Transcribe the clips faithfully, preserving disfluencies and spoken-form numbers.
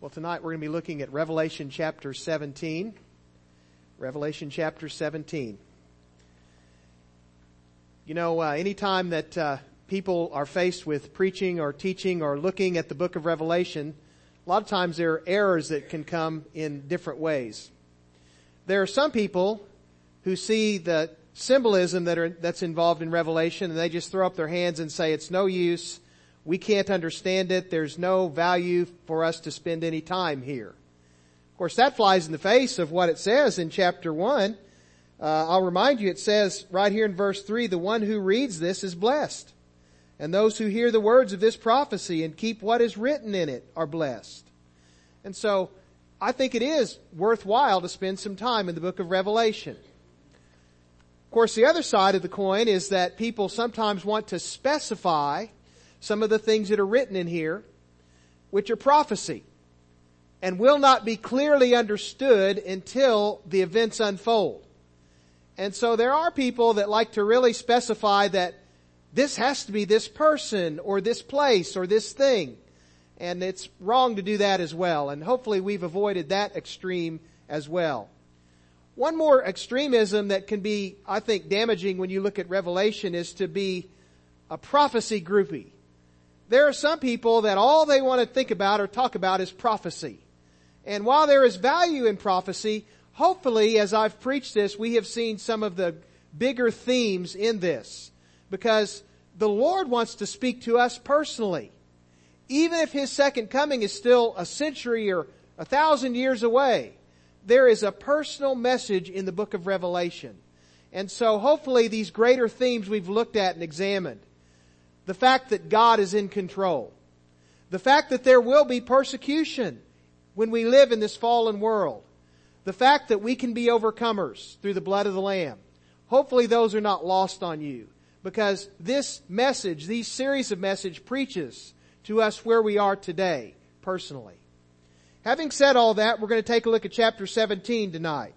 Well, tonight we're going to be looking at Revelation chapter seventeen. Revelation chapter seventeen. You know, uh, anytime that uh, people are faced with preaching or teaching or looking at the book of Revelation, a lot of times there are errors that can come in different ways. There are some people who see the symbolism that are that's involved in Revelation and they just throw up their hands and say it's no use. We can't understand it. There's no value for us to spend any time here. Of course, that flies in the face of what it says in chapter one. Uh, I'll remind you, it says right here in verse three, the one who reads this is blessed. And those who hear the words of this prophecy and keep what is written in it are blessed. And so, I think it is worthwhile to spend some time in the book of Revelation. Of course, the other side of the coin is that people sometimes want to specify some of the things that are written in here, which are prophecy, and will not be clearly understood until the events unfold. And so there are people that like to really specify that this has to be this person or this place or this thing. And it's wrong to do that as well. And hopefully we've avoided that extreme as well. One more extremism that can be, I think, damaging when you look at Revelation is to be a prophecy groupie. There are some people that all they want to think about or talk about is prophecy. And while there is value in prophecy, hopefully as I've preached this, we have seen some of the bigger themes in this. Because the Lord wants to speak to us personally. Even if His second coming is still a century or a thousand years away, there is a personal message in the book of Revelation. And so hopefully these greater themes we've looked at and examined. The fact that God is in control. The fact that there will be persecution when we live in this fallen world. The fact that we can be overcomers through the blood of the Lamb. Hopefully those are not lost on you. Because this message, these series of message preaches to us where we are today, personally. Having said all that, we're going to take a look at chapter seventeen tonight.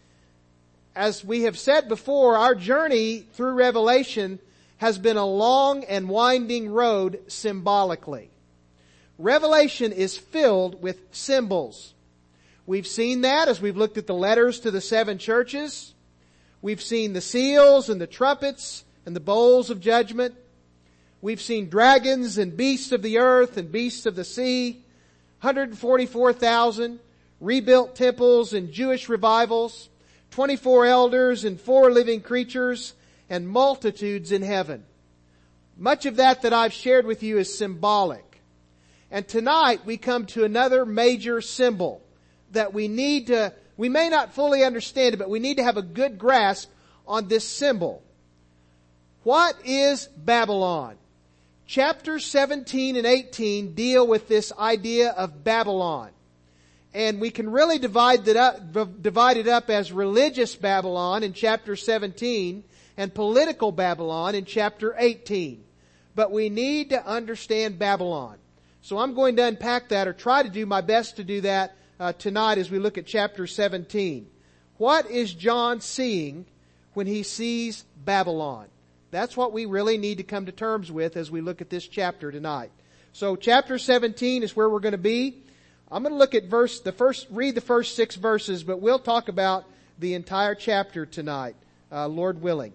As we have said before, our journey through Revelation has been a long and winding road symbolically. Revelation is filled with symbols. We've seen that as we've looked at the letters to the seven churches. We've seen the seals and the trumpets and the bowls of judgment. We've seen dragons and beasts of the earth and beasts of the sea. one hundred forty-four thousand rebuilt temples and Jewish revivals. twenty-four elders and four living creatures. And multitudes in heaven. Much of that that I've shared with you is symbolic. And tonight we come to another major symbol that we need to, we may not fully understand it, but we need to have a good grasp on this symbol. What is Babylon? Chapters seventeen and eighteen deal with this idea of Babylon. And we can really divide it up, divide it up as religious Babylon in chapter seventeen and political Babylon in chapter eighteen. But we need to understand Babylon. So I'm going to unpack that, or try to do my best to do that uh, tonight as we look at chapter seventeen. What is John seeing when he sees Babylon? That's what we really need to come to terms with as we look at this chapter tonight. So chapter seventeen is where we're going to be. I'm going to look at verse, the first, read the first six verses, but we'll talk about the entire chapter tonight, uh, Lord willing.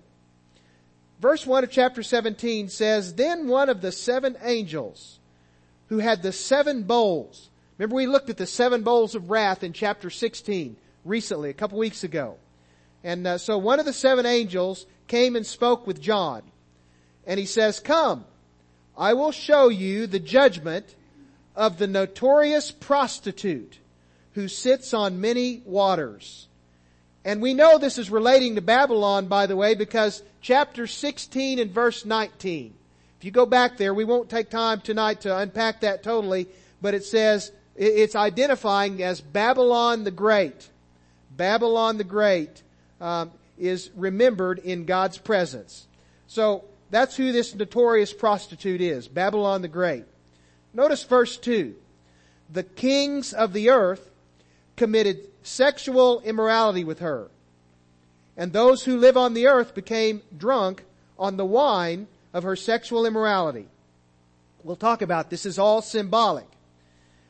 Verse one of chapter seventeen says, Then one of the seven angels who had the seven bowls. Remember we looked at the seven bowls of wrath in chapter sixteen recently, a couple weeks ago. And uh, so one of the seven angels came and spoke with John. And he says, Come, I will show you the judgment of the notorious prostitute who sits on many waters. And we know this is relating to Babylon, by the way, because chapter sixteen and verse nineteen. If you go back there, we won't take time tonight to unpack that totally, but it says, it's identifying as Babylon the Great. Babylon the Great um, is remembered in God's presence. So that's who this notorious prostitute is, Babylon the Great. Notice verse two. The kings of the earth committed sexual immorality with her. And those who live on the earth became drunk on the wine of her sexual immorality. We'll talk about this. This is all symbolic.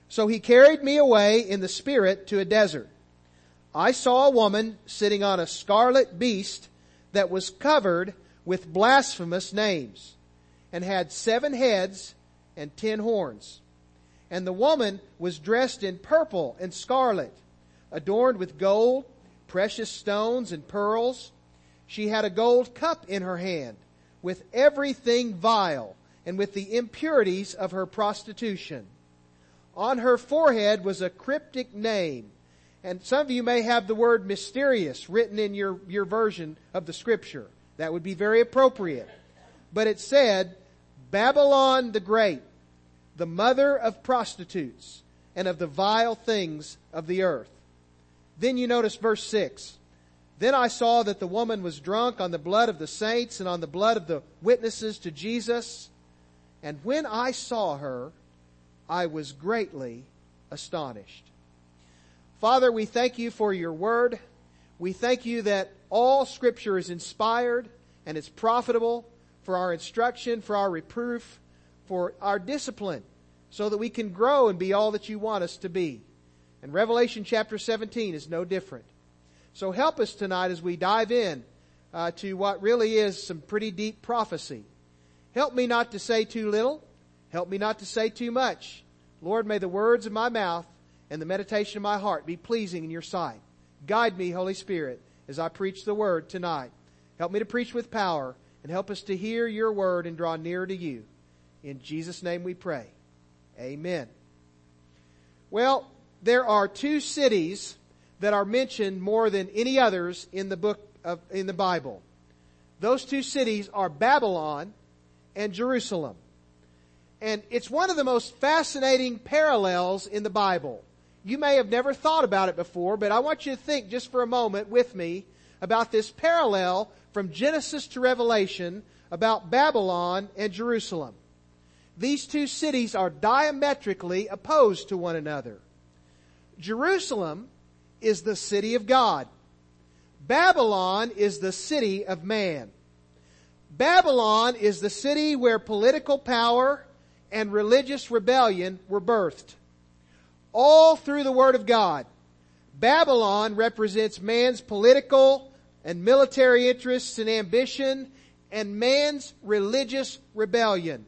So he carried me away in the spirit to a desert. I saw a woman sitting on a scarlet beast that was covered with blasphemous names, and had seven heads and ten horns. And the woman was dressed in purple and scarlet, adorned with gold, precious stones, and pearls. She had a gold cup in her hand, with everything vile, and with the impurities of her prostitution. On her forehead was a cryptic name, and some of you may have the word mysterious written in your, your version of the Scripture. That would be very appropriate. But it said, Babylon the Great, the mother of prostitutes and of the vile things of the earth. Then you notice verse six. Then I saw that the woman was drunk on the blood of the saints and on the blood of the witnesses to Jesus. And when I saw her, I was greatly astonished. Father, we thank you for your word. We thank you that all Scripture is inspired and it's profitable for our instruction, for our reproof, for our discipline, so that we can grow and be all that you want us to be. And Revelation chapter seventeen is no different. So help us tonight as we dive in uh, to what really is some pretty deep prophecy. Help me not to say too little. Help me not to say too much. Lord, may the words of my mouth and the meditation of my heart be pleasing in your sight. Guide me, Holy Spirit, as I preach the word tonight. Help me to preach with power, and help us to hear your word and draw nearer to you. In Jesus' name we pray. Amen. Well, there are two cities that are mentioned more than any others in the book of, in the Bible. Those two cities are Babylon and Jerusalem. And it's one of the most fascinating parallels in the Bible. You may have never thought about it before, but I want you to think just for a moment with me about this parallel from Genesis to Revelation about Babylon and Jerusalem. These two cities are diametrically opposed to one another. Jerusalem is the city of God. Babylon is the city of man. Babylon is the city where political power and religious rebellion were birthed. All through the Word of God, Babylon represents man's political and military interests and ambition and man's religious rebellion.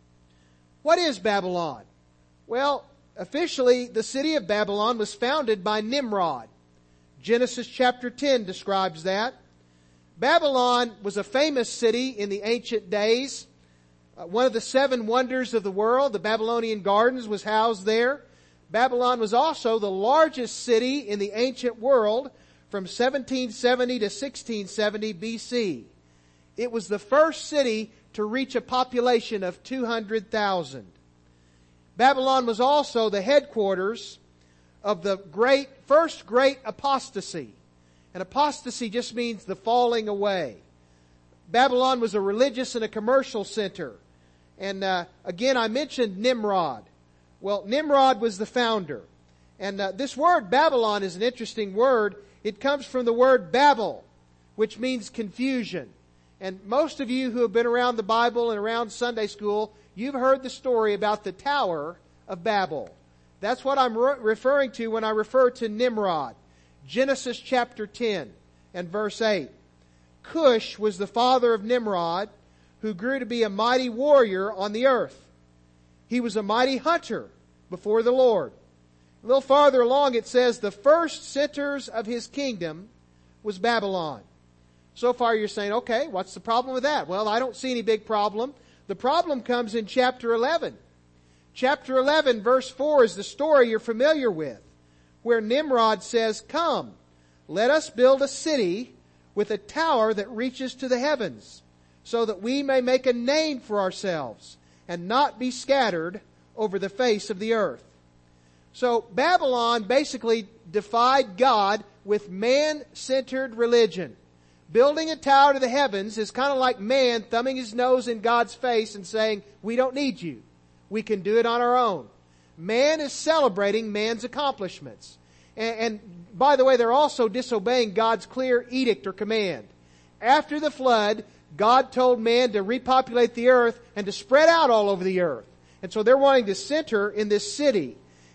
What is Babylon? Well, officially, the city of Babylon was founded by Nimrod. Genesis chapter ten describes that. Babylon was a famous city in the ancient days. Uh, one of the seven wonders of the world, the Babylonian Gardens, was housed there. Babylon was also the largest city in the ancient world from seventeen seventy to sixteen seventy B C. It was the first city to reach a population of two hundred thousand. Babylon was also the headquarters of the great, first great apostasy. And apostasy just means the falling away. Babylon was a religious and a commercial center. And uh, again, I mentioned Nimrod. Well, Nimrod was the founder. And uh, this word Babylon is an interesting word. It comes from the word Babel, which means confusion. And most of you who have been around the Bible and around Sunday school, you've heard the story about the Tower of Babel. That's what I'm re- referring to when I refer to Nimrod. Genesis chapter ten and verse eight. Cush was the father of Nimrod, who grew to be a mighty warrior on the earth. He was a mighty hunter before the Lord. A little farther along it says the first centers of his kingdom was Babylon. So far you're saying, okay, what's the problem with that? Well, I don't see any big problem. The problem comes in chapter eleven. Chapter eleven verse four is the story you're familiar with, where Nimrod says, "Come, let us build a city with a tower that reaches to the heavens, so that we may make a name for ourselves and not be scattered over the face of the earth." So Babylon basically defied God with man-centered religion. Building a tower to the heavens is kind of like man thumbing his nose in God's face and saying, "We don't need you. We can do it on our own." Man is celebrating man's accomplishments. And, and by the way, they're also disobeying God's clear edict or command. After the flood, God told man to repopulate the earth and to spread out all over the earth. And so they're wanting to center in this city.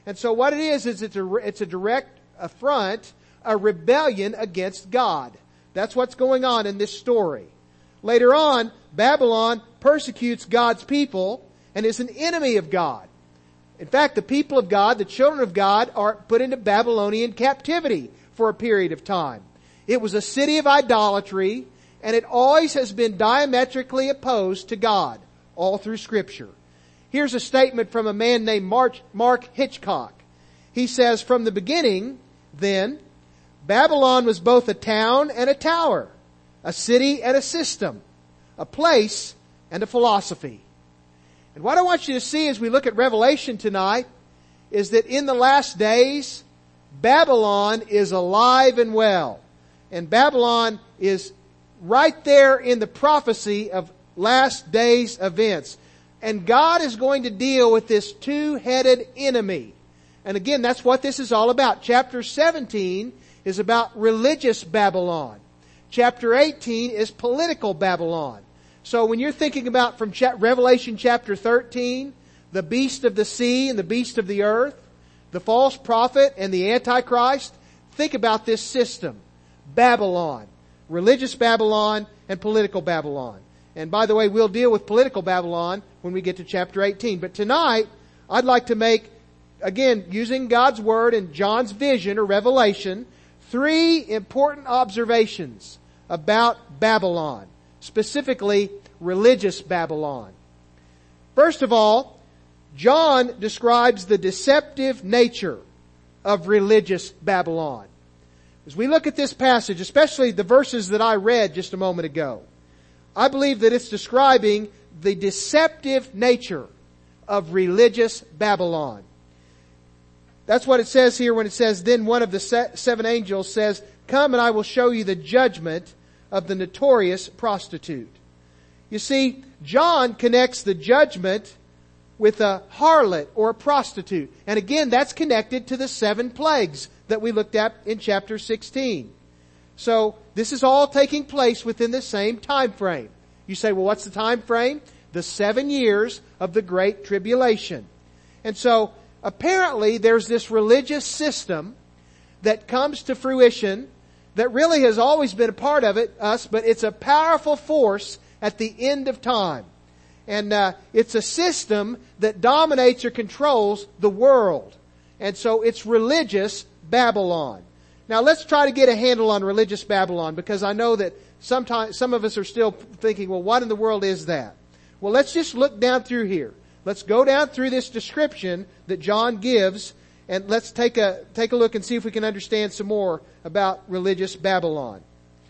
And so what it is, is it's a, it's a direct affront, a rebellion against God. That's what's going on in this story. Later on, Babylon persecutes God's people and is an enemy of God. In fact, the people of God, the children of God, are put into Babylonian captivity for a period of time. It was a city of idolatry, and it always has been diametrically opposed to God, all through Scripture. Here's a statement from a man named Mark, Mark Hitchcock. He says, "From the beginning, then, Babylon was both a town and a tower, a city and a system, a place and a philosophy." And what I want you to see as we look at Revelation tonight is that in the last days, Babylon is alive and well. And Babylon is right there in the prophecy of last days events. And God is going to deal with this two-headed enemy. And again, that's what this is all about. Chapter seventeen is about religious Babylon. Chapter eighteen is political Babylon. So when you're thinking about from Revelation chapter thirteen, the beast of the sea and the beast of the earth, the false prophet and the Antichrist, think about this system. Babylon. Religious Babylon and political Babylon. And by the way, we'll deal with political Babylon when we get to chapter eighteen. But tonight, I'd like to make, again, using God's Word and John's vision or revelation, three important observations about Babylon. Specifically, religious Babylon. First of all, John describes the deceptive nature of religious Babylon. As we look at this passage, especially the verses that I read just a moment ago, I believe that it's describing the deceptive nature of religious Babylon. That's what it says here when it says, "Then one of the seven angels says, 'Come and I will show you the judgment of the notorious prostitute.'" You see, John connects the judgment with a harlot or a prostitute. And again, that's connected to the seven plagues that we looked at in chapter sixteen. So, this is all taking place within the same time frame. You say, well, what's the time frame? The seven years of the Great Tribulation. And so, apparently, there's this religious system that comes to fruition that really has always been a part of it, us, but it's a powerful force at the end of time. And uh, it's a system that dominates or controls the world. And so it's religious Babylon. Now let's try to get a handle on religious Babylon, because I know that sometimes some of us are still thinking, well, what in the world is that? Well, let's just look down through here. Let's go down through this description that John gives, and let's take a take a look and see if we can understand some more about religious Babylon.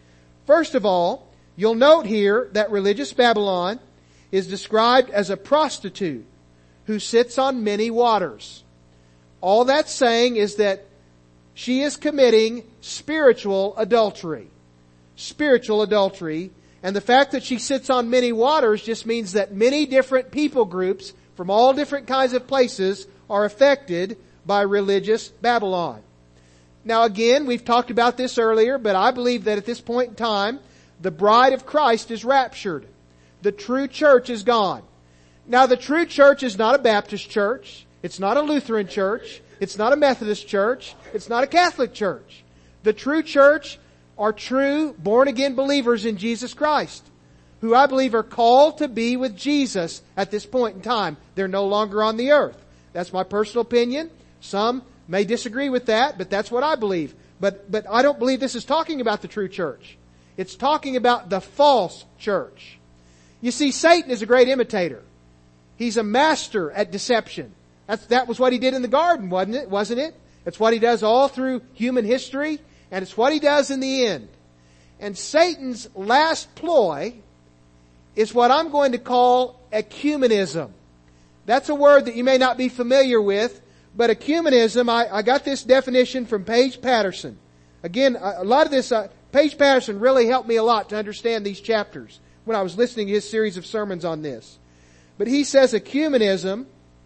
First of all, you'll note here that religious Babylon is described as a prostitute who sits on many waters. All that's saying is that she is committing spiritual adultery. Spiritual adultery. And the fact that she sits on many waters just means that many different people groups from all different kinds of places are affected by religious Babylon. Now again, we've talked about this earlier, but I believe that at this point in time, the bride of Christ is raptured. The true church is gone. Now the true church is not a Baptist church. It's not a Lutheran church. It's not a Methodist church. It's not a Catholic church. The true church are true born-again believers in Jesus Christ, who I believe are called to be with Jesus at this point in time. They're no longer on the earth. That's my personal opinion. Some may disagree with that, but that's what I believe. But, but I don't believe this is talking about the true church. It's talking about the false church. You see, Satan is a great imitator. He's a master at deception. That's, that was what he did in the garden, wasn't it? Wasn't it? It's what he does all through human history, and it's what he does in the end. And Satan's last ploy is what I'm going to call ecumenism. That's a word that you may not be familiar with, but ecumenism, I, I got this definition from Paige Patterson. Again, a, a lot of this, uh, Paige Patterson really helped me a lot to understand these chapters when I was listening to his series of sermons on this. But he says ecumenism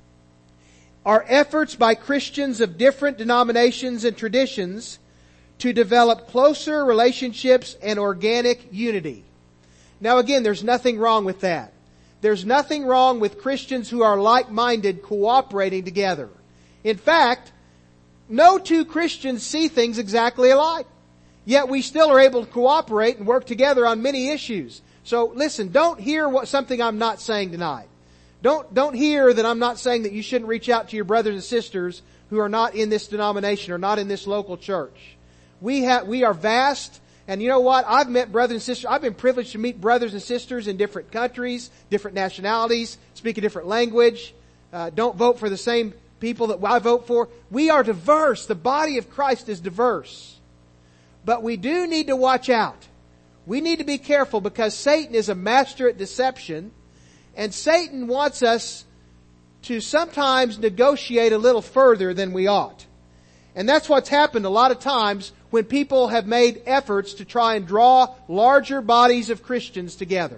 are efforts by Christians of different denominations and traditions to develop closer relationships and organic unity. Now again, there's nothing wrong with that. There's nothing wrong with Christians who are like-minded cooperating together. In fact, no two Christians see things exactly alike. Yet we still are able to cooperate and work together on many issues. So listen, don't hear what something I'm not saying tonight. Don't, don't hear that I'm not saying that you shouldn't reach out to your brothers and sisters who are not in this denomination or not in this local church. We have, we are vast, and you know what? I've met brothers and sisters. I've been privileged to meet brothers and sisters in different countries, different nationalities, speak a different language, uh, don't vote for the same people that I vote for. We are diverse. The body of Christ is diverse. But we do need to watch out. We need to be careful because Satan is a master at deception, and Satan wants us to sometimes negotiate a little further than we ought. And that's what's happened a lot of times when people have made efforts to try and draw larger bodies of Christians together.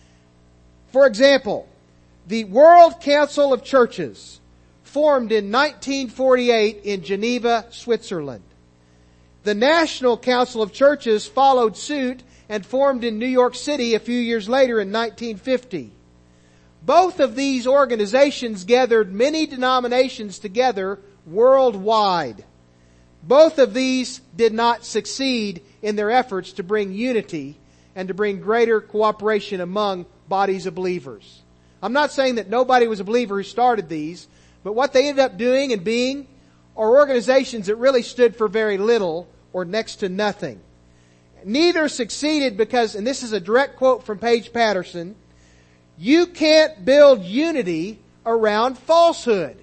For example, the World Council of Churches formed in nineteen forty-eight in Geneva, Switzerland. The National Council of Churches followed suit and formed in New York City a few years later in nineteen fifty. Both of these organizations gathered many denominations together worldwide. Both of these did not succeed in their efforts to bring unity and to bring greater cooperation among bodies of believers. I'm not saying that nobody was a believer who started these, but what they ended up doing and being are organizations that really stood for very little or next to nothing. Neither succeeded because, and this is a direct quote from Paige Patterson, you can't build unity around falsehood.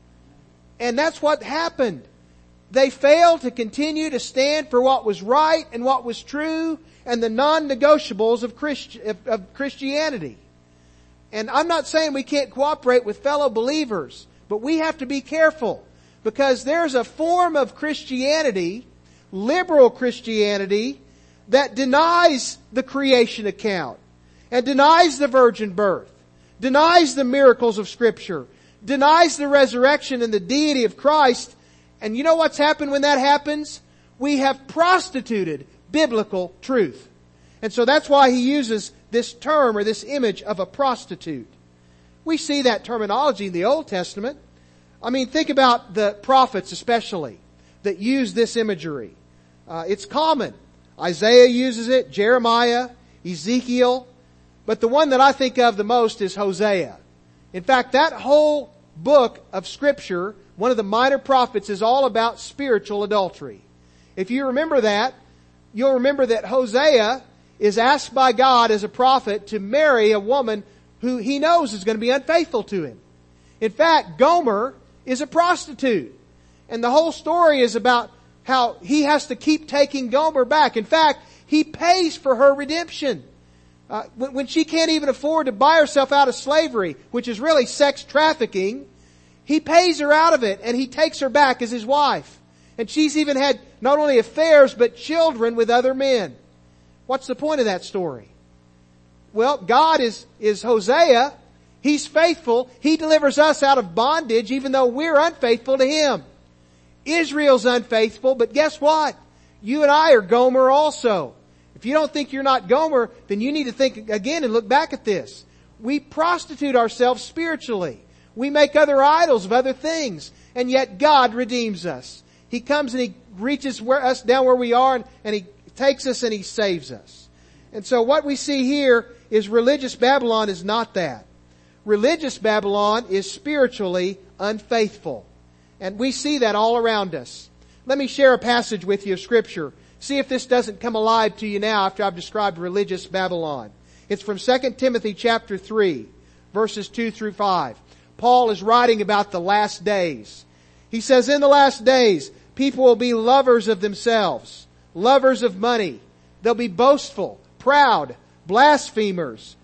And that's what happened. They failed to continue to stand for what was right and what was true and the non-negotiables of, Christi- of Christianity. And I'm not saying we can't cooperate with fellow believers, but we have to be careful because there's a form of Christianity, liberal Christianity, that denies the creation account and denies the virgin birth, denies the miracles of Scripture, denies the resurrection and the deity of Christ. And you know what's happened when that happens? We have prostituted biblical truth. And so that's why he uses this term or this image of a prostitute. We see that terminology in the Old Testament. I mean, think about the prophets especially that use this imagery. Uh, it's common. Isaiah uses it, Jeremiah, Ezekiel. But the one that I think of the most is Hosea. In fact, that whole book of Scripture, one of the minor prophets, is all about spiritual adultery. If you remember that, you'll remember that Hosea is asked by God as a prophet to marry a woman who he knows is going to be unfaithful to him. In fact, Gomer is a prostitute. And the whole story is about how he has to keep taking Gomer back. In fact, he pays for her redemption. Uh, when, when she can't even afford to buy herself out of slavery, which is really sex trafficking, he pays her out of it and he takes her back as his wife. And she's even had not only affairs but children with other men. What's the point of that story? Well, God is, is Hosea. He's faithful. He delivers us out of bondage even though we're unfaithful to Him. Israel's unfaithful, but guess what? You and I are Gomer also. If you don't think you're not Gomer, then you need to think again and look back at this. We prostitute ourselves spiritually. We make other idols of other things. And yet God redeems us. He comes and He reaches where, us down where we are and, and He takes us and He saves us. And so what we see here is religious Babylon is not that. Religious Babylon is spiritually unfaithful. And we see that all around us. Let me share a passage with you of Scripture. See if this doesn't come alive to you now after I've described religious Babylon. It's from Second Timothy chapter three, verses two through five. Paul is writing about the last days. He says, in the last days, people will be lovers of themselves, lovers of money. They'll be boastful, proud, blasphemers,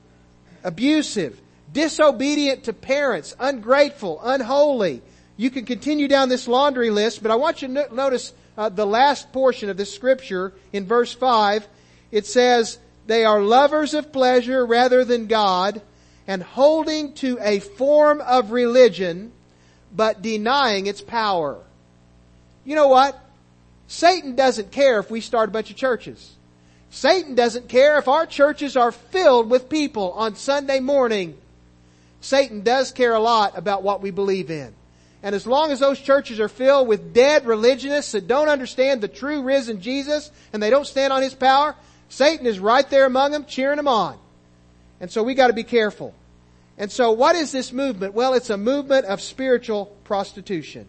abusive, disobedient to parents, ungrateful, unholy. You can continue down this laundry list, but I want you to no- notice uh, the last portion of this scripture in verse five. It says, they are lovers of pleasure rather than God, and holding to a form of religion, but denying its power. You know what? Satan doesn't care if we start a bunch of churches. Satan doesn't care if our churches are filled with people on Sunday morning. Satan does care a lot about what we believe in. And as long as those churches are filled with dead religionists that don't understand the true risen Jesus and they don't stand on His power, Satan is right there among them, cheering them on. And so we got to be careful. And so what is this movement? Well, it's a movement of spiritual prostitution.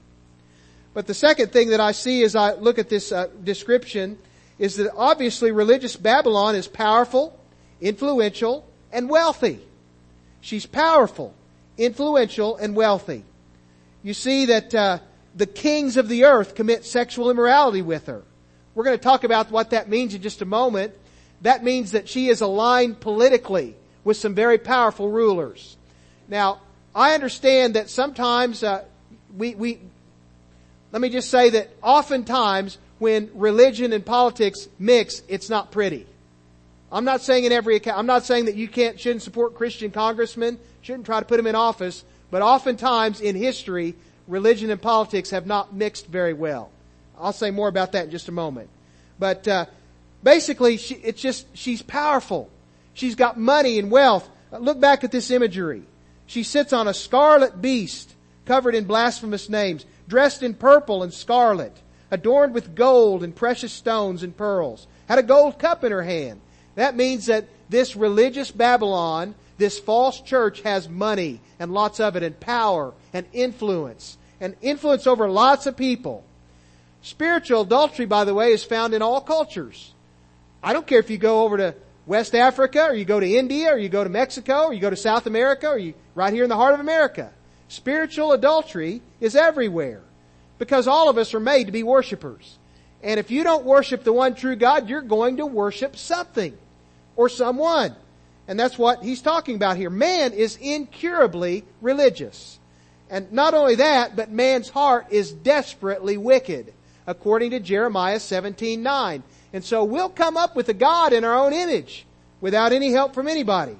But the second thing that I see as I look at this uh, description is that obviously religious Babylon is powerful, influential, and wealthy. She's powerful, influential, and wealthy. You see that uh, the kings of the earth commit sexual immorality with her. We're going to talk about what that means in just a moment. That means that she is aligned politically with some very powerful rulers. Now, I understand that sometimes uh, we, we, let me just say that oftentimes when religion and politics mix, it's not pretty. I'm not saying in every account, I'm not saying that you can't, shouldn't support Christian congressmen, shouldn't try to put them in office, but oftentimes in history, religion and politics have not mixed very well. I'll say more about that in just a moment. But uh, basically, she, it's just, she's powerful. She's got money and wealth. Look back at this imagery. She sits on a scarlet beast covered in blasphemous names, dressed in purple and scarlet, adorned with gold and precious stones and pearls, had a gold cup in her hand. That means that this religious Babylon, this false church, has money and lots of it, and power and influence, and influence over lots of people. Spiritual adultery, by the way, is found in all cultures. I don't care if you go over to West Africa, or you go to India, or you go to Mexico, or you go to South America, or you right here in the heart of America. Spiritual adultery is everywhere, because all of us are made to be worshipers. And if you don't worship the one true God, you're going to worship something or someone. And that's what he's talking about here. Man is incurably religious. And not only that, but man's heart is desperately wicked, according to Jeremiah seventeen nine. And so we'll come up with a God in our own image without any help from anybody.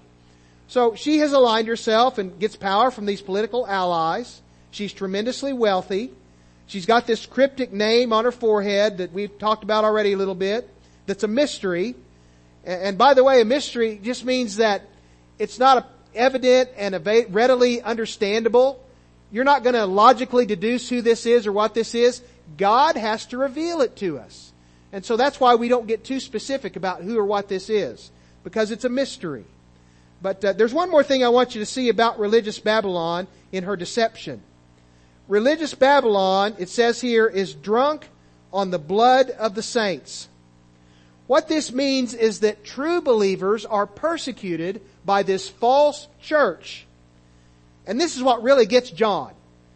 So she has aligned herself and gets power from these political allies. She's tremendously wealthy. She's got this cryptic name on her forehead that we've talked about already a little bit. That's a mystery. And by the way, a mystery just means that it's not evident and readily understandable. You're not going to logically deduce who this is or what this is. God has to reveal it to us. And so that's why we don't get too specific about who or what this is, because it's a mystery. But uh, there's one more thing I want you to see about religious Babylon in her deception. Religious Babylon, it says here, is drunk on the blood of the saints. What this means is that true believers are persecuted by this false church. And this is what really gets John.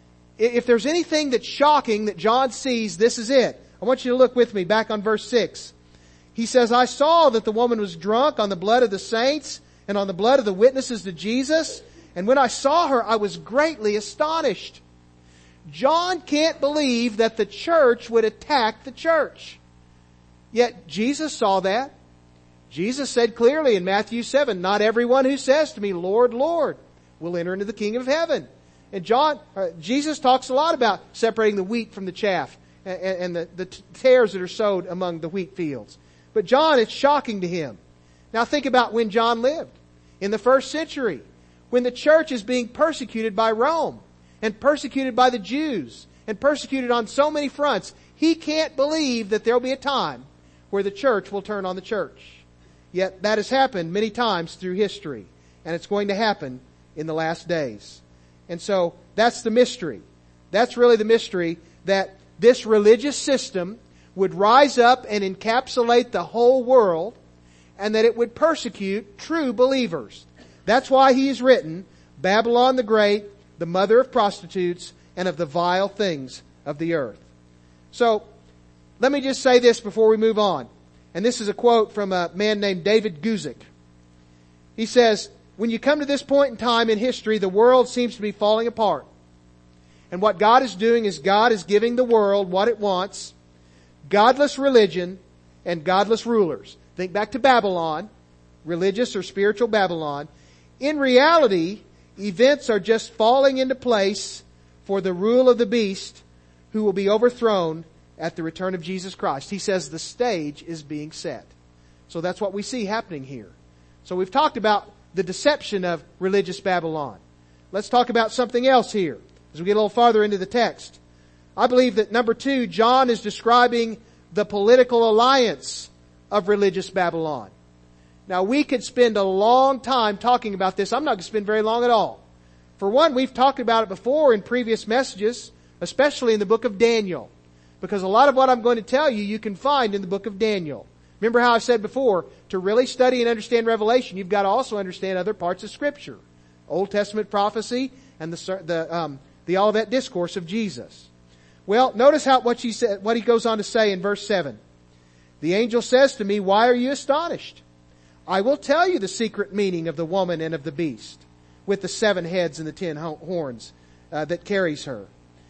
If there's anything that's shocking that John sees, this is it. I want you to look with me back on verse six. He says, I saw that the woman was drunk on the blood of the saints and on the blood of the witnesses to Jesus. And when I saw her, I was greatly astonished. John can't believe that the church would attack the church. Yet Jesus saw that. Jesus said clearly in Matthew seven, not everyone who says to me, Lord, Lord, will enter into the kingdom of heaven. And John, uh, Jesus talks a lot about separating the wheat from the chaff and, and the, the tares that are sowed among the wheat fields. But John, it's shocking to him. Now think about when John lived in the first century, when the church is being persecuted by Rome and persecuted by the Jews and persecuted on so many fronts. He can't believe that there'll be a time where the church will turn on the church. Yet that has happened many times through history, and it's going to happen in the last days. And so that's the mystery. That's really the mystery, that this religious system would rise up and encapsulate the whole world, and that it would persecute true believers. That's why he's written, Babylon the Great, the mother of prostitutes and of the vile things of the earth. So, let me just say this before we move on. And this is a quote from a man named David Guzik. He says, when you come to this point in time in history, the world seems to be falling apart. And what God is doing is God is giving the world what it wants: godless religion and godless rulers. Think back to Babylon, religious or spiritual Babylon. In reality, events are just falling into place for the rule of the beast, who will be overthrown at the return of Jesus Christ. He says the stage is being set. So that's what we see happening here. So we've talked about the deception of religious Babylon. Let's talk about something else here. as we get a little farther into the text. I believe that number two, John is describing the political alliance of religious Babylon. Now we could spend a long time talking about this. I'm not going to spend very long at all. For one, we've talked about it before in previous messages, especially in the book of Daniel. Because a lot of what I'm going to tell you, you can find in the book of Daniel. Remember how I said before, to really study and understand Revelation, you've got to also understand other parts of Scripture. Old Testament prophecy and the, the, um, the Olivet Discourse of Jesus. Well, notice how, what he said, what he goes on to say in verse seven. The angel says to me, why are you astonished? I will tell you the secret meaning of the woman and of the beast, with the seven heads and the ten horns uh, that carries her.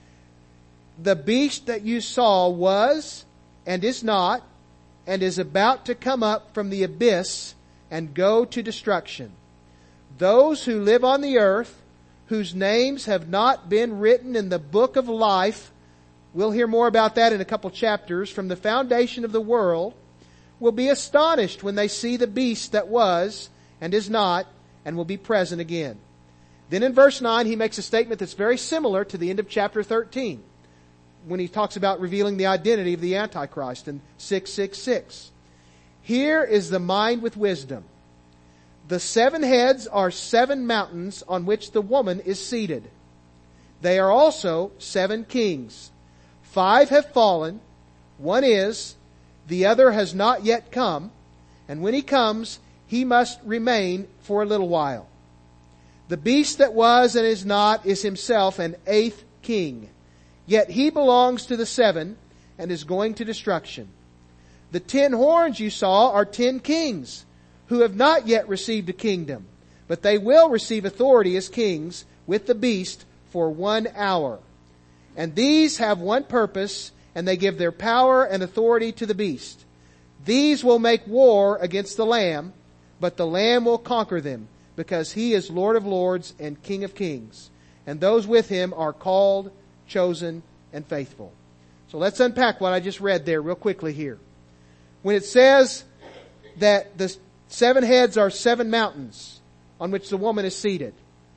The beast that you saw was and is not, and is about to come up from the abyss and go to destruction. Those who live on the earth, whose names have not been written in the book of life, we'll hear more about that in a couple chapters, from the foundation of the world, will be astonished when they see the beast that was and is not and will be present again. Then in verse nine, he makes a statement that's very similar to the end of chapter thirteen, when he talks about revealing the identity of the Antichrist in six six six. Here is the mind with wisdom. The seven heads are seven mountains on which the woman is seated. They are also seven kings. Five have fallen, one is, the other has not yet come, and when he comes, he must remain for a little while. The beast that was and is not is himself an eighth king. Yet he belongs to the seven and is going to destruction. The ten horns you saw are ten kings who have not yet received a kingdom, but they will receive authority as kings with the beast for one hour. And these have one purpose, and they give their power and authority to the beast. These will make war against the Lamb, but the Lamb will conquer them, because he is Lord of lords and King of kings. And those with him are called, chosen, and faithful. So let's unpack what I just read there real quickly here. When it says that the seven heads are seven mountains on which the woman is seated,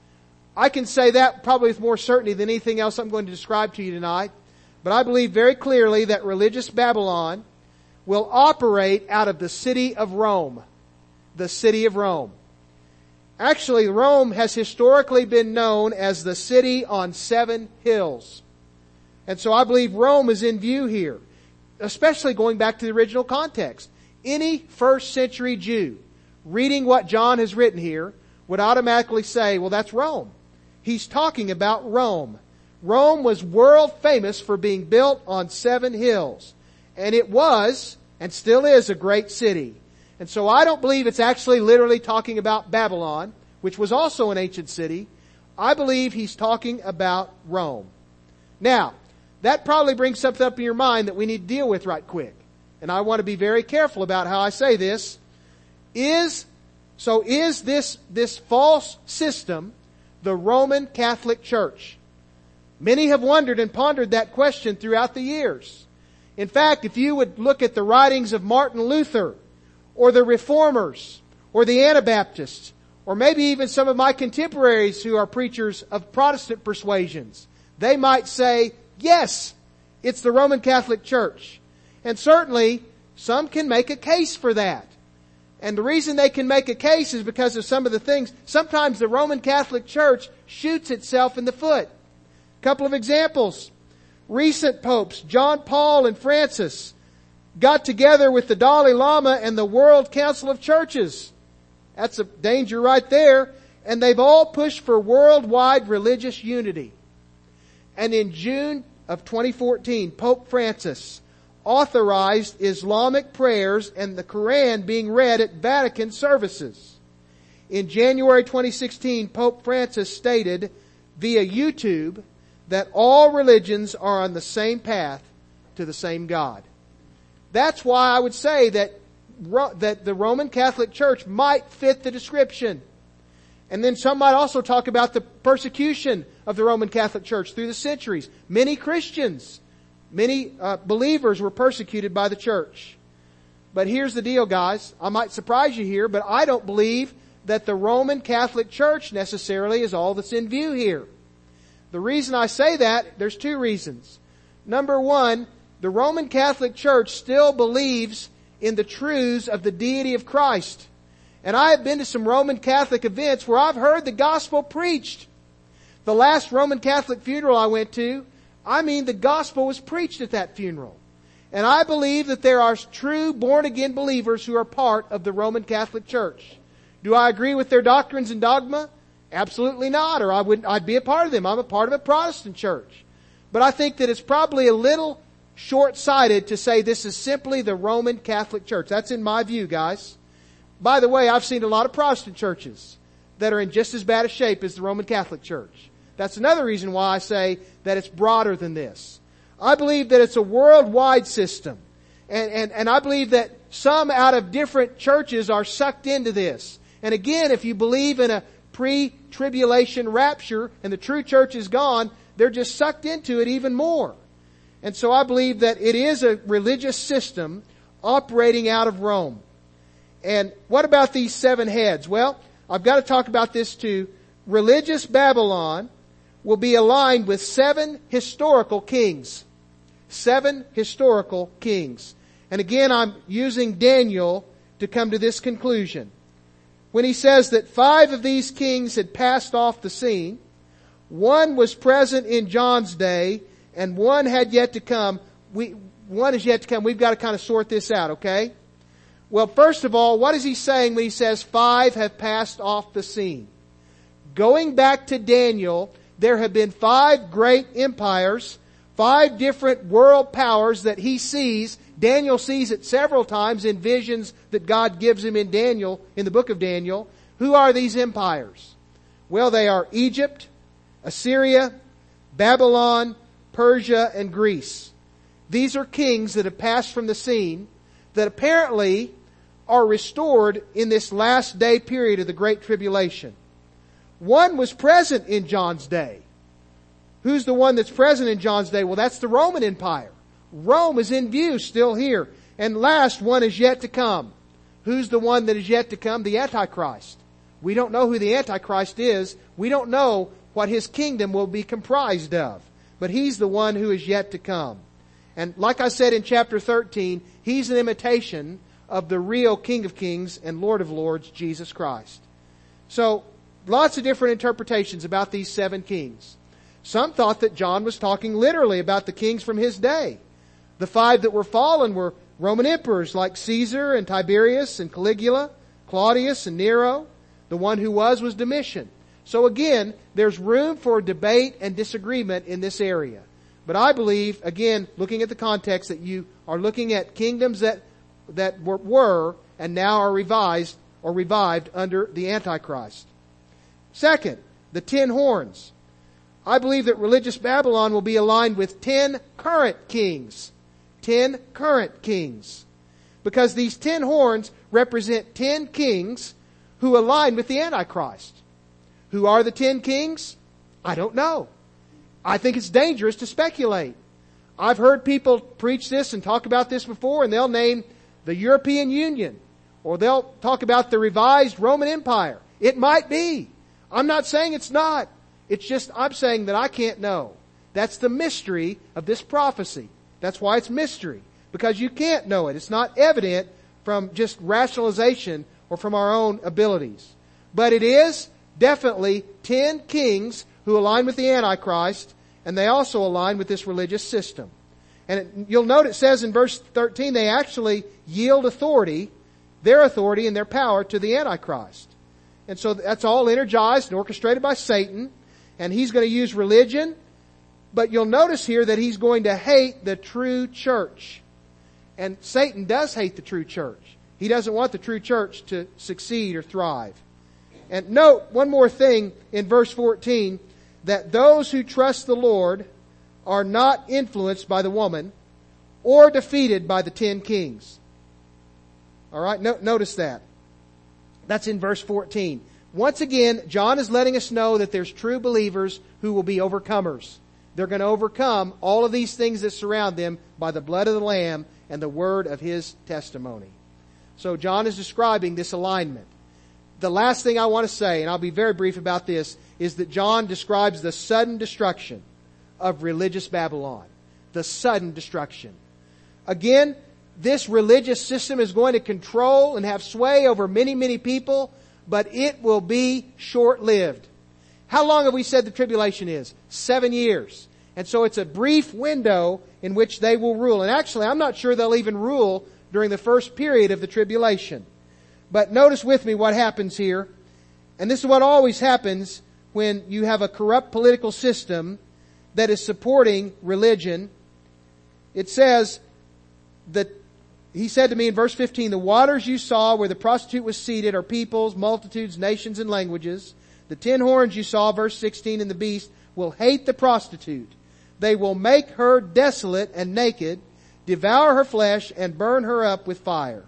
I can say that probably with more certainty than anything else I'm going to describe to you tonight. But I believe very clearly that religious Babylon will operate out of the city of Rome. The city of Rome. Actually, Rome has historically been known as the city on seven hills. And so I believe Rome is in view here, especially going back to the original context. Any first century Jew reading what John has written here would automatically say, well, that's Rome. He's talking about Rome. Rome was world famous for being built on seven hills. And it was, and still is, a great city. And so I don't believe it's actually literally talking about Babylon, which was also an ancient city. I believe he's talking about Rome. Now, that probably brings something up in your mind that we need to deal with right quick. And I want to be very careful about how I say this. Is, so is this, this false system the Roman Catholic Church? Many have wondered and pondered that question throughout the years. In fact, if you would look at the writings of Martin Luther, or the Reformers, or the Anabaptists, or maybe even some of my contemporaries who are preachers of Protestant persuasions, they might say, yes, it's the Roman Catholic Church. And certainly, some can make a case for that. And the reason they can make a case is because of some of the things. Sometimes the Roman Catholic Church shoots itself in the foot. A couple of examples. Recent popes, John Paul and Francis, got together with the Dalai Lama and the World Council of Churches. That's a danger right there. And they've all pushed for worldwide religious unity. And in June of twenty fourteen, Pope Francis authorized Islamic prayers and the Quran being read at Vatican services. In January twenty sixteen, Pope Francis stated via YouTube that all religions are on the same path to the same God. That's why I would say that, that the Roman Catholic Church might fit the description. And then some might also talk about the persecution of the Roman Catholic Church through the centuries. Many Christians, many uh, believers were persecuted by the church. But here's the deal, guys. I might surprise you here, but I don't believe that the Roman Catholic Church necessarily is all that's in view here. The reason I say that, there's two reasons. Number one, the Roman Catholic Church still believes in the truths of the deity of Christ. And I have been to some Roman Catholic events where I've heard the gospel preached. The last Roman Catholic funeral I went to, I mean the gospel was preached at that funeral. And I believe that there are true born-again believers who are part of the Roman Catholic Church. Do I agree with their doctrines and dogma? Absolutely not, or I wouldn't, I'd be a part of them. I'm a part of a Protestant church. But I think that it's probably a little short-sighted to say this is simply the Roman Catholic Church. That's in my view, guys. By the way, I've seen a lot of Protestant churches that are in just as bad a shape as the Roman Catholic Church. That's another reason why I say that it's broader than this. I believe that it's a worldwide system. And, and, and I believe that some out of different churches are sucked into this. And again, if you believe in a pre-tribulation rapture and the true church is gone, they're just sucked into it even more. And so I believe that it is a religious system operating out of Rome. And what about these seven heads? Well, I've got to talk about this too. Religious Babylon will be aligned with seven historical kings. Seven historical kings. And again, I'm using Daniel to come to this conclusion. When he says that five of these kings had passed off the scene, one was present in John's day, and one had yet to come. We, one is yet to come. We've got to kind of sort this out, okay? Well, first of all, what is he saying when he says five have passed off the scene? Going back to Daniel, there have been five great empires, five different world powers that he sees. Daniel sees it several times in visions that God gives him in Daniel, in the book of Daniel. Who are these empires? Well, they are Egypt, Assyria, Babylon, Persia, and Greece. These are kings that have passed from the scene that apparently are restored in this last day period of the Great Tribulation. One was present in John's day. Who's the one that's present in John's day? Well, that's the Roman Empire. Rome is in view, still here. And last, one is yet to come. Who's the one that is yet to come? The Antichrist. We don't know who the Antichrist is. We don't know what his kingdom will be comprised of. But he's the one who is yet to come. And like I said in chapter thirteen, he's an imitation of the real King of Kings and Lord of Lords, Jesus Christ. So, lots of different interpretations about these seven kings. Some thought that John was talking literally about the kings from his day. The five that were fallen were Roman emperors like Caesar and Tiberius and Caligula, Claudius and Nero. The one who was was Domitian. So again, there's room for debate and disagreement in this area. But I believe, again, looking at the context, that you are looking at kingdoms that, that were, were and now are revised or revived under the Antichrist. Second, the ten horns. I believe that religious Babylon will be aligned with ten current kings. Ten current kings. Because these ten horns represent ten kings who align with the Antichrist. Who are the ten kings? I don't know. I think it's dangerous to speculate. I've heard people preach this and talk about this before, and they'll name the European Union, or they'll talk about the revised Roman Empire. It might be. I'm not saying it's not. It's just I'm saying that I can't know. That's the mystery of this prophecy. That's why it's mystery. Because you can't know it. It's not evident from just rationalization or from our own abilities. But it is definitely ten kings who align with the Antichrist, and they also align with this religious system. And it, you'll note it says in verse thirteen, they actually yield authority, their authority and their power to the Antichrist. And so that's all energized and orchestrated by Satan, and he's going to use religion. But you'll notice here that he's going to hate the true church. And Satan does hate the true church. He doesn't want the true church to succeed or thrive. And note one more thing in verse fourteen, that those who trust the Lord are not influenced by the woman or defeated by the ten kings. All right, no, notice that. That's in verse fourteen. Once again, John is letting us know that there's true believers who will be overcomers. They're going to overcome all of these things that surround them by the blood of the Lamb and the word of his testimony. So John is describing this alignment. the last thing I want to say, and I'll be very brief about this, is that John describes the sudden destruction of religious Babylon. The sudden destruction. Again, this religious system is going to control and have sway over many, many people, but it will be short-lived. How long have we said the tribulation is? Seven years. And so it's a brief window in which they will rule. And actually, I'm not sure they'll even rule during the first period of the tribulation. But notice with me what happens here. And this is what always happens when you have a corrupt political system that is supporting religion. It says that he said to me in verse fifteen, the waters you saw where the prostitute was seated are peoples, multitudes, nations, and languages. The ten horns you saw, verse sixteen, and the beast will hate the prostitute. They will make her desolate and naked, devour her flesh, and burn her up with fire.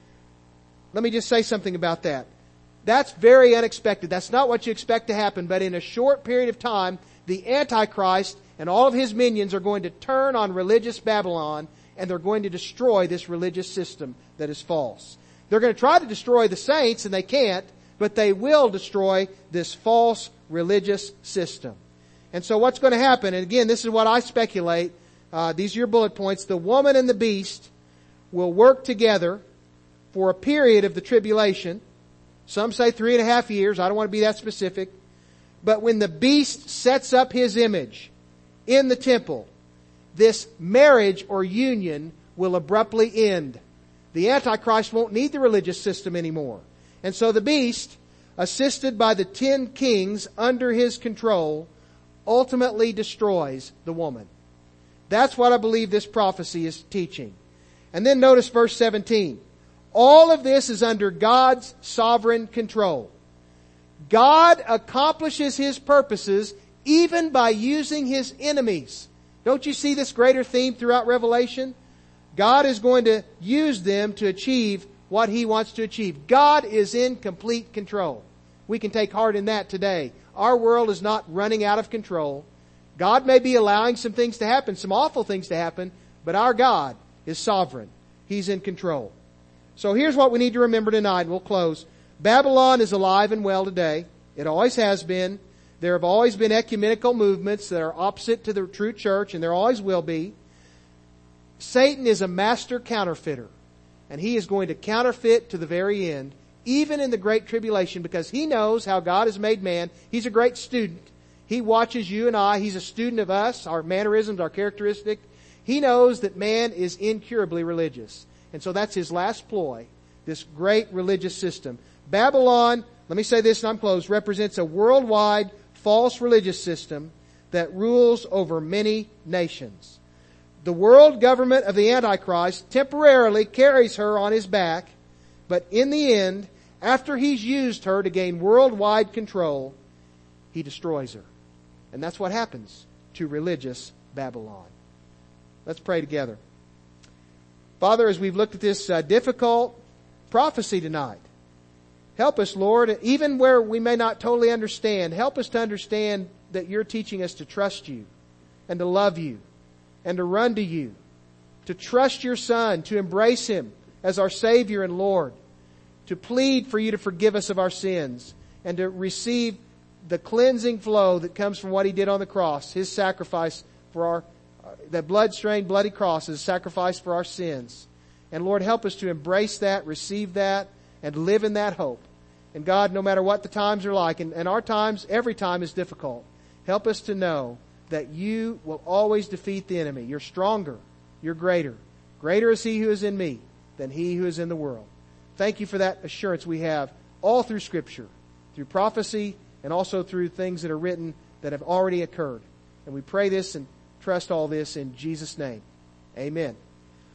Let me just say something about that. That's very unexpected. That's not what you expect to happen, but in a short period of time, the Antichrist and all of his minions are going to turn on religious Babylon, and they're going to destroy this religious system that is false. They're going to try to destroy the saints, and they can't, but they will destroy this false religious system. And so what's going to happen, and again, this is what I speculate, uh, these are your bullet points, the woman and the beast will work together for a period of the tribulation. Some say three and a half years. I don't want to be that specific. But when the beast sets up his image in the temple, this marriage or union will abruptly end. The Antichrist won't need the religious system anymore. And so the beast, assisted by the ten kings under his control, ultimately destroys the woman. That's what I believe this prophecy is teaching. And then notice verse seventeen. All of this is under God's sovereign control. God accomplishes His purposes even by using His enemies. Don't you see this greater theme throughout Revelation? God is going to use them to achieve what He wants to achieve. God is in complete control. We can take heart in that today. Our world is not running out of control. God may be allowing some things to happen, some awful things to happen, but our God is sovereign. He's in control. So here's what we need to remember tonight, and we'll close. Babylon is alive and well today. It always has been. There have always been ecumenical movements that are opposite to the true church, and there always will be. Satan is a master counterfeiter, and he is going to counterfeit to the very end, even in the Great Tribulation, because he knows how God has made man. He's a great student. He watches you and I. He's a student of us, our mannerisms, our characteristic. He knows that man is incurably religious. And so that's his last ploy, this great religious system. Babylon, let me say this and I'm closed, represents a worldwide false religious system that rules over many nations. The world government of the Antichrist temporarily carries her on his back, but in the end, after he's used her to gain worldwide control, he destroys her. And that's what happens to religious Babylon. Let's pray together. Father, as we've looked at this uh, difficult prophecy tonight, help us, Lord, even where we may not totally understand, help us to understand that you're teaching us to trust you and to love you and to run to you, to trust your Son, to embrace Him as our Savior and Lord, to plead for you to forgive us of our sins and to receive the cleansing flow that comes from what He did on the cross, His sacrifice for our that blood-stained, bloody cross is a sacrifice for our sins. And Lord, help us to embrace that, receive that, and live in that hope. And God, no matter what the times are like, and, and our times, every time is difficult, help us to know that you will always defeat the enemy. You're stronger. You're greater. Greater is He who is in me than he who is in the world. Thank you for that assurance we have all through Scripture, through prophecy, and also through things that are written that have already occurred. And we pray this and trust all this in Jesus' name. Amen.